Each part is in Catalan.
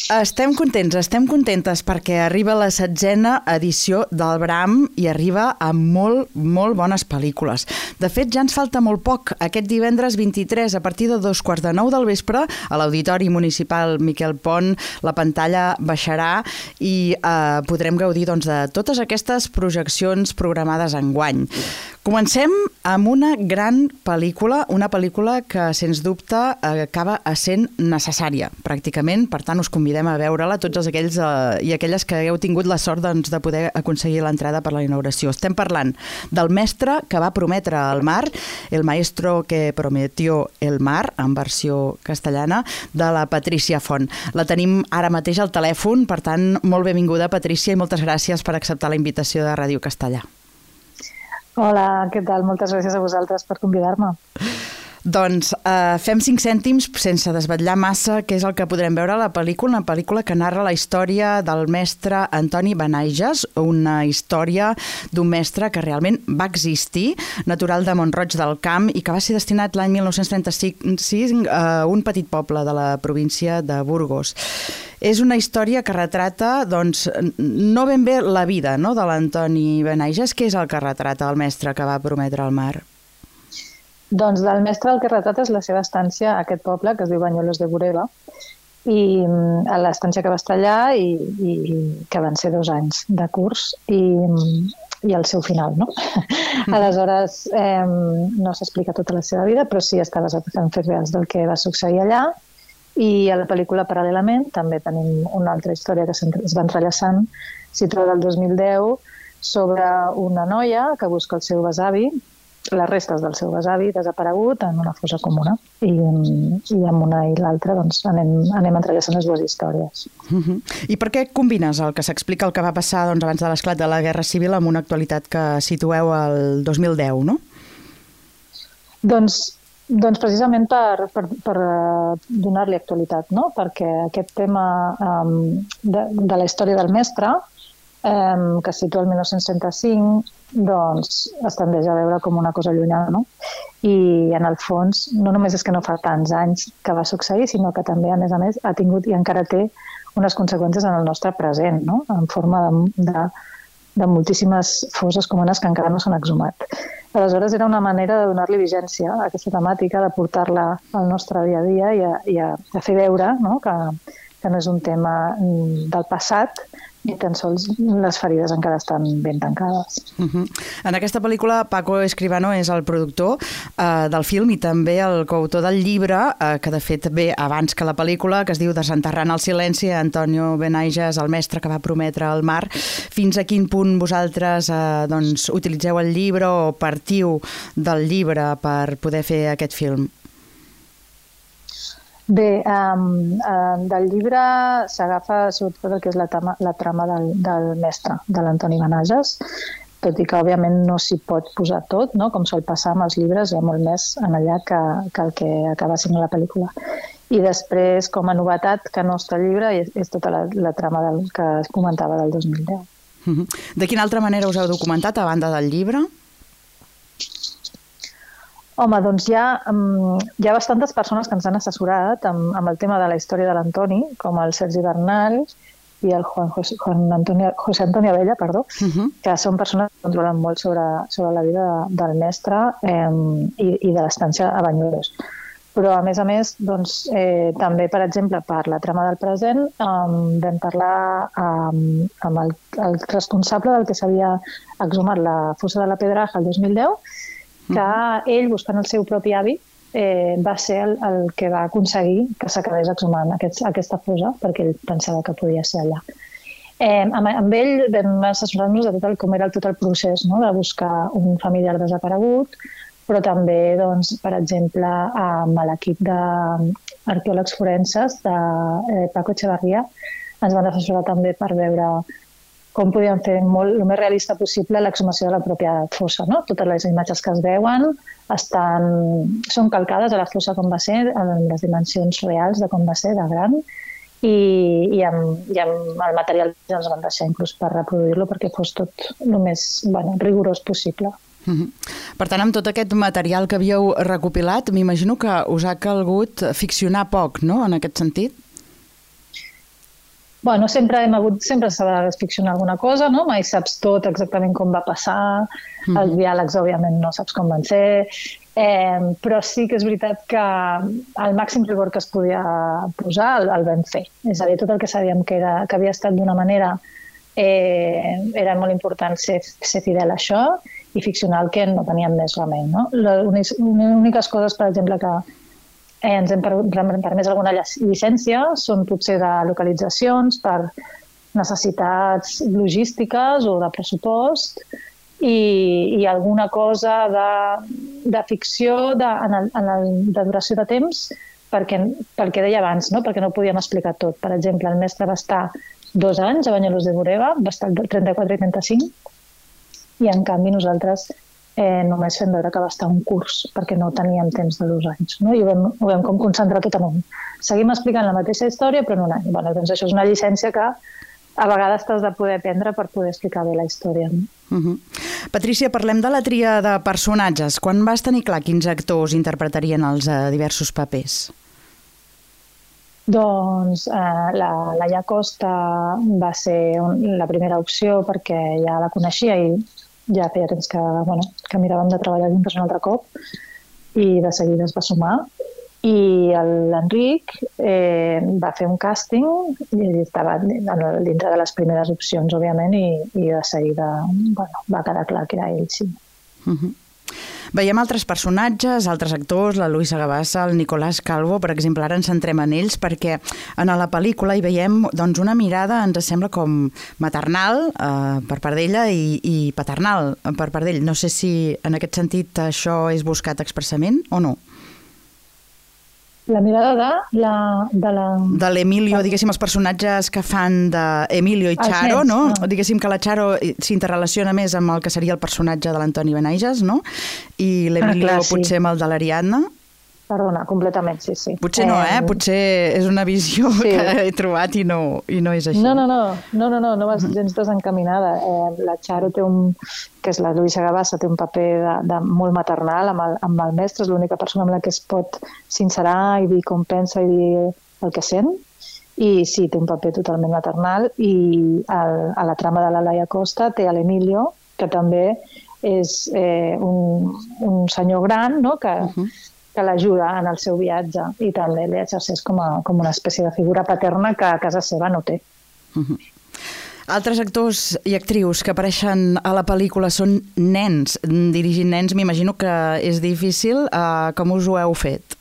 Estem contentes perquè arriba la 16a edició del Bram i arriba amb molt, molt bones pel·lícules. De fet, ja ens falta molt poc. Aquest divendres 23, a partir de 2:15 del vespre, a l'Auditori Municipal Miquel Pont, la pantalla baixarà i podrem gaudir de totes aquestes projeccions programades enguany. Comencem amb una gran pel·lícula, una pel·lícula que, sens dubte, acaba essent necessària, pràcticament. Per tant, us convidem a veure-la, tots aquells i aquelles que hagueu tingut la sort de poder aconseguir l'entrada per la inauguració. Estem parlant del mestre que va prometre el mar, el maestro que prometió el mar, en versió castellana, de la Patrícia Font. La tenim ara mateix al telèfon, per tant, molt benvinguda, Patrícia, i moltes gràcies per acceptar la invitació de Ràdio Castellà. Hola, què tal? Moltes gràcies a vosaltres per convidar-me. Doncs fem 5 cèntims sense desvetllar massa què és el que podrem veure a la pel·lícula, una pel·lícula que narra la història del mestre Antoni Benaiges, una història d'un mestre que realment va existir, natural de Mont-roig del Camp i que va ser destinat l'any 1936 a un petit poble de la província de Burgos. És una història que retrata, no ben bé la vida de l'Antoni Benaiges. Què és el que retrata el mestre que va prometre el mar? Doncs del mestre el que retrata és la seva estància a aquest poble, que es diu Banyoles de Bureba, i a l'estància que va estar allà i que van ser 2 anys de curs i el seu final, no? Aleshores, no s'explica tota la seva vida, però sí està basat en fets reals del que va succeir allà. I a la pel·lícula, paral·lelament, també tenim una altra història que es va entrellaçant, situada el 2010, sobre una noia que busca el seu besavi, les restes del seu besavi desaparegut en una fossa comuna. I amb una i l'altra anem entrellaçant les dues històries. I per què combines el que s'explica, el que va passar abans de l'esclat de la Guerra Civil amb una actualitat que situeu al 2010, no? Doncs precisament per donar-li actualitat, no? Perquè aquest tema de la història del mestre, que es situa el 1935, doncs es tendeix a veure com una cosa llunyana, no? I en el fons no només és que no fa tants anys que va succeir, sinó que també, a més, ha tingut i encara té unes conseqüències en el nostre present, no? En forma de moltíssimes fosses comunes que encara no s'han exhumat. Aleshores, era una manera de donar-li vigència a aquesta temàtica, de portar-la al nostre dia a dia i a fer veure, no? Que no és un tema del passat, ni tan sols les ferides encara estan ben tancades. En aquesta pel·lícula, Paco Escribano és el productor del film i també el coautor del llibre, que de fet ve abans que la pel·lícula, que es diu Desenterrant el silenci, Antonio Benaiges, el mestre que va prometre el mar. Fins a quin punt vosaltres utilitzeu el llibre o partiu del llibre per poder fer aquest film? Bé, del llibre s'agafa sobretot el que és la trama del mestre, de l'Antoni Benaiges, tot i que òbviament no s'hi pot posar tot, no? Com sol passar amb els llibres, hi ha molt més en allà que el que acaba sent la pel·lícula. I després, com a novetat, que no està al llibre, és tota la trama que es comentava del 2010. De quina altra manera us heu documentat a banda del llibre? Home, doncs hi ha bastantes persones que ens han assessorat amb el tema de la història de l'Antoni, com el Sergi Bernal i el José Antonio Abella, que són persones que controlen molt sobre la vida del mestre i de l'estància a Banyoles. Però, a més, també, per exemple, per la trama del present, vam parlar amb el responsable del que s'havia exhumat la fossa de la Pedraja el 2010, que ell, buscant el seu propi avi, va ser el que va aconseguir que s'acabés exhumant aquesta fossa, perquè ell pensava que podia ser allà. Amb ell vam assessorar-nos de com era tot el procés, no? De buscar un familiar desaparegut, però també, per exemple, amb l'equip d'arqueòlegs forenses de Paco Echevarría ens van assessorar també per veure com podíem fer el més realista possible l'exhumació de la pròpia fossa, no? Totes les imatges que es veuen són calcades a la fossa com va ser, en les dimensions reals de com va ser, de gran, i amb el material que ens van deixar inclús per reproduir-lo perquè fos tot el més rigorós possible. Per tant, amb tot aquest material que havíeu recopilat, m'imagino que us ha calgut ficcionar poc, no?, en aquest sentit? Bueno, sempre s'ha de ficcionar alguna cosa, no? Mai saps tot exactament com va passar, els diàlegs, òbviament, no saps com van ser, però sí que és veritat que el màxim rigor que es podia posar el vam fer. És a dir, tot el que sabíem que havia estat d'una manera era molt important ser fidel a això i ficcionar el que no teníem més remei. No? Les úniques coses, per exemple, que ens hem permès alguna llicència són potser de localitzacions per necessitats logístiques o de pressupost i alguna cosa de ficció de duració de temps pel que deia abans, no? Perquè no podíem explicar tot. Per exemple, el mestre va estar 2 anys a Bañuelos de Bureba, va estar el 34 i 35, i en canvi nosaltres només fem veure que va estar un curs, perquè no teníem temps de 2 anys. No? I ho vam com concentrar tot en un. Seguim explicant la mateixa història, però en un any. Bueno, doncs això és una llicència que a vegades t'has de poder prendre per poder explicar bé la història. No? Patrícia, parlem de la tria de personatges. Quan vas tenir clar quins actors interpretarien els diversos papers? Doncs la Laia Costa va ser la primera opció perquè ja la coneixia i ja feia temps que miràvem de treballar juntes un altre cop i de seguida es va sumar. I l'Enric va fer un càsting i estava dintre de les primeres opcions, òbviament, i de seguida va quedar clar que era ell, sí. Veiem altres personatges, altres actors, la Luisa Gavassa, el Nicolás Calvo, per exemple, ara ens centrem en ells perquè en la pel·lícula hi veiem una mirada, ens sembla com maternal per part d'ella i paternal per part d'ell. No sé si en aquest sentit això és buscat expressament o no. La mirada de l'Emilio, diguéssim, els personatges que fan d'Emilio i Charo, no? Diguéssim que la Charo s'interrelaciona més amb el que seria el personatge de l'Antoni Benages, no? I l'Emilio potser amb el de l'Ariadna. Perdona, completament, sí. Potser no, potser és una visió que he trobat i no és així. No vas gens desencaminada. La Charo que és la Luisa Gavassa, té un paper molt maternal amb el mestre, és l'única persona amb la que es pot sincerar i dir com pensa i dir el que sent. I sí, té un paper totalment maternal i a la trama de la Laia Costa té l'Emilio, que també és un senyor gran, no?, que l'ajuda en el seu viatge i també l'exerceix com una espècie de figura paterna que a casa seva no té. Altres actors i actrius que apareixen a la pel·lícula són nens. Dirigint nens m'imagino que és difícil. Com us ho heu fet?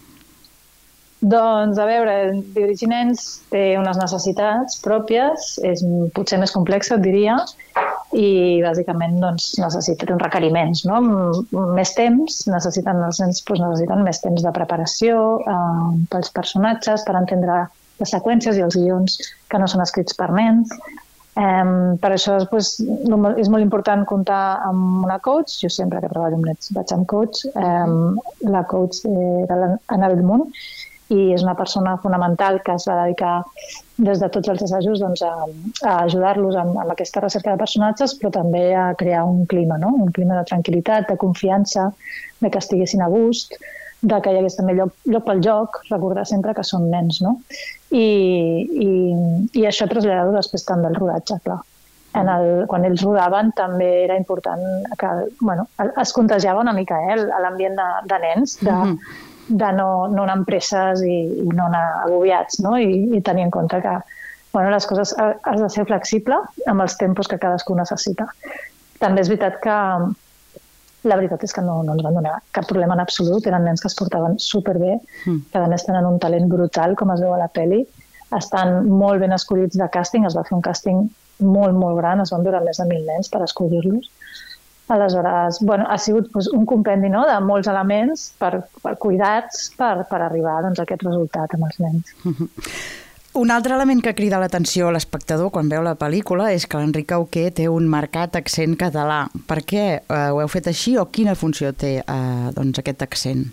Doncs, a veure, dirigir nens té unes necessitats pròpies, és potser més complex, et diria, i bàsicament necessita uns requeriments, no? Més temps, els nens necessiten més temps de preparació pels personatges, per entendre les seqüències i els guions que no són escrits per nens. Per això és molt important comptar amb una coach. Jo sempre que treballo amb nens vaig amb coach. La coach era l'Anna Bellmunt i és una persona fonamental que es va dedicar des de tots els assajos a ajudar-los amb aquesta recerca de personatges, però també a crear un clima, no? Un clima de tranquil·litat, de confiança, de que estiguessin a gust, de que hi hagués també lloc pel joc, recordar sempre que són nens, no? I això traslladar-ho després també al rodatge, clar. Quan ells rodaven també era important que es contagiava una mica l'ambient de nens, de no anar amb presses i no anar agobiats, no? I tenir en compte que les coses has de ser flexible amb els tempos que cadascú necessita. També és veritat que la veritat és que no ens van donar cap problema en absolut. Eren nens que es portaven superbé, que a més tenen un talent brutal, com es veu a la pel·li. Estan molt ben escollits de càsting, es va fer un càsting molt, molt gran, es van durar més de 1.000 nens per escollir-los. Aleshores, ha sigut un compendi de molts elements cuidats per arribar a aquest resultat amb els nens. Un altre element que crida l'atenció a l'espectador quan veu la pel·lícula és que l'Enric Auqué té un marcat accent català. Per què ho heu fet així o quina funció té aquest accent?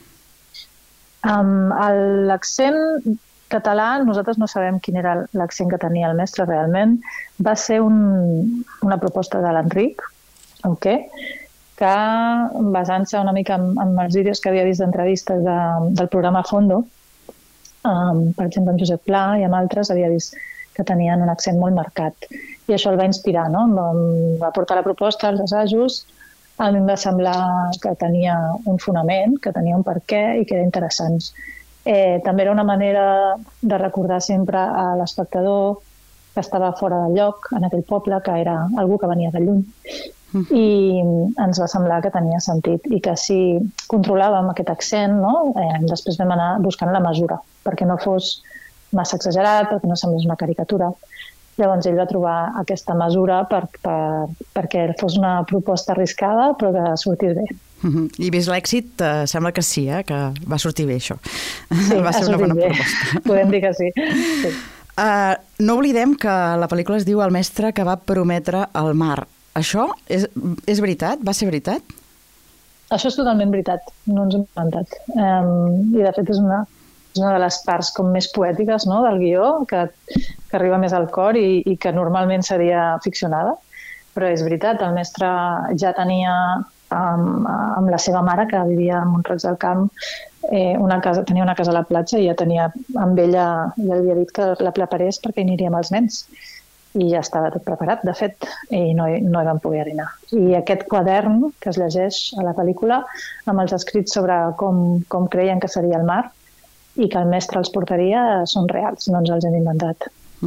L'accent català, nosaltres no sabem quin era l'accent que tenia el mestre realment. Va ser una proposta de l'Enric Auqué, que basant-se una mica en els vídeos que havia vist d'entrevistes del programa Fondo, per exemple amb Josep Pla i amb altres, havia vist que que tenien un accent molt marcat. I això el va inspirar, no? Em va portar la proposta, els assajos, a mi em va semblar que tenia un fonament, que tenia un perquè i que era interessant. També era una manera de recordar sempre a l'espectador que estava fora del lloc, en aquell poble, que era algú que venia de lluny. I ens va semblar que tenia sentit i que si controlàvem aquest accent, no? Després vam anar buscant la mesura, perquè no fos massa exagerat, perquè no semblés una caricatura. Llavors ell va trobar aquesta mesura perquè fos una proposta arriscada però que sortís bé. I vist l'èxit, sembla que sí, que va sortir bé això. Sí, va ser una bona proposta. Podem dir que sí. Sí. No oblidem que la pel·lícula es diu El mestre que va prometre el mar. Això és veritat? Va ser veritat? Això és totalment veritat, no ens ho hem inventat. I de fet és una de les parts com més poètiques, no?, del guió, que arriba més al cor i que normalment seria ficcionada. Però és veritat, el mestre ja tenia amb la seva mare, que vivia a Mont-roig del Camp, tenia una casa a la platja i ja tenia amb ella, ja li havia dit que la preparés perquè hi aniríem els nens. I ja estava tot preparat, de fet, i no hi vam poder anar. I aquest quadern que es llegeix a la pel·lícula, amb els escrits sobre com creien que seria el mar i que el mestre els portaria, són reals, no ens els hem inventat.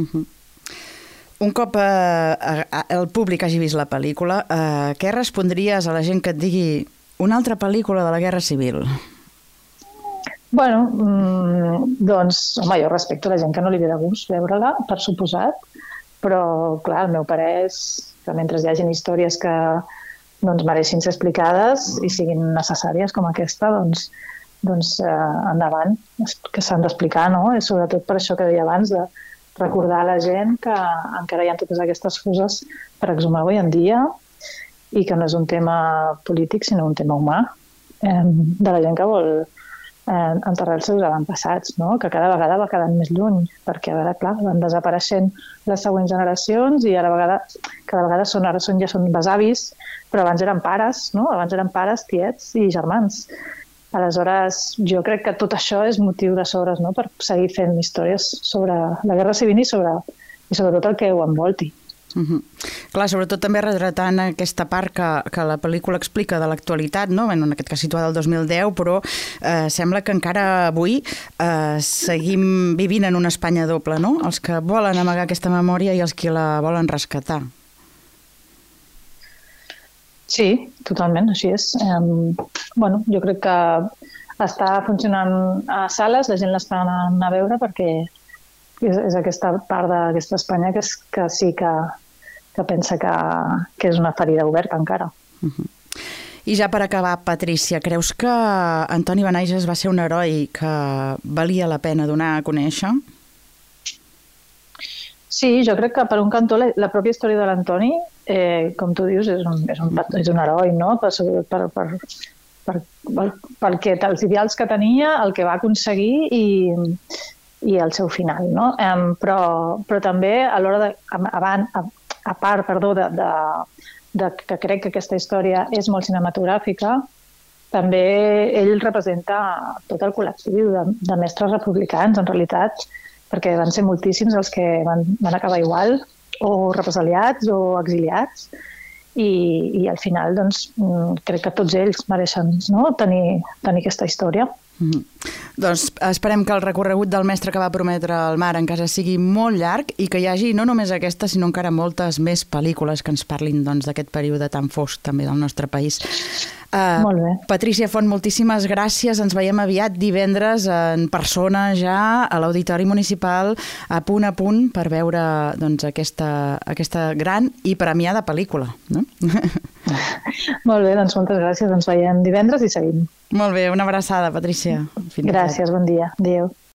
Un cop el públic hagi vist la pel·lícula, què respondries a la gent que et digui una altra pel·lícula de la Guerra Civil? Bueno, doncs, home, jo respecto la gent que no li ve de gust veure-la, per suposat, però, clar, el meu parer és que mentre hi hagin històries que mereixin ser explicades i siguin necessàries com aquesta, doncs endavant, que s'han d'explicar, no? I sobretot per això que deia abans, de recordar a la gent que encara hi ha totes aquestes coses per exhumar avui en dia i que no és un tema polític, sinó un tema humà, de la gent que vol enterrar els seus avantpassats, no? Que cada vegada va quedant més lluny, perquè a veure, clar, van desapareixent les següents generacions i cada vegada ara ja són besavis, però abans eren pares, no? Abans eren pares, tiets i germans. Aleshores, jo crec que tot això és motiu de sobres, no?, per seguir fent històries sobre la Guerra Civil i sobretot el que ho envolti. Clar, sobretot també retratant aquesta part que la pel·lícula explica de l'actualitat, no? En aquest cas situada al 2010, però sembla que encara avui seguim vivint en una Espanya doble, no? Els que volen amagar aquesta memòria i els que la volen rescatar. Sí, totalment, així és. Bueno, jo crec que està funcionant a sales, la gent l'està anant a veure perquè és aquesta part d'aquesta Espanya que sí que pensa que és una ferida oberta encara. I ja per acabar, Patrícia, creus que Antoni Benaiges va ser un heroi que valia la pena donar a conèixer? Sí, jo crec que per un cantó la pròpia història de l'Antoni, com tu dius, és un heroi, no? Els ideals que tenia, el que va aconseguir i el seu final, no? Però també a l'hora a part que crec que aquesta història és molt cinematogràfica, també ell representa tot el col·lectiu de mestres republicans, en realitat, perquè van ser moltíssims els que van acabar igual, o represaliats o exiliats, i al final doncs, crec que tots ells mereixen, no?, tenir aquesta història. Doncs esperem que el recorregut del mestre que va prometre el mar encara sigui molt llarg i que hi hagi no només aquesta, sinó encara moltes més pel·lícules que ens parlin d'aquest període tan fosc també del nostre país. Molt bé. Patrícia Font, moltíssimes gràcies. Ens veiem aviat divendres en persona ja a l'Auditori Municipal a punt per veure aquesta gran i premiada pel·lícula. No? Molt bé, doncs moltes gràcies. Ens veiem divendres i seguim. Molt bé, una abraçada, Patrícia. Gràcies, bon dia. Adéu.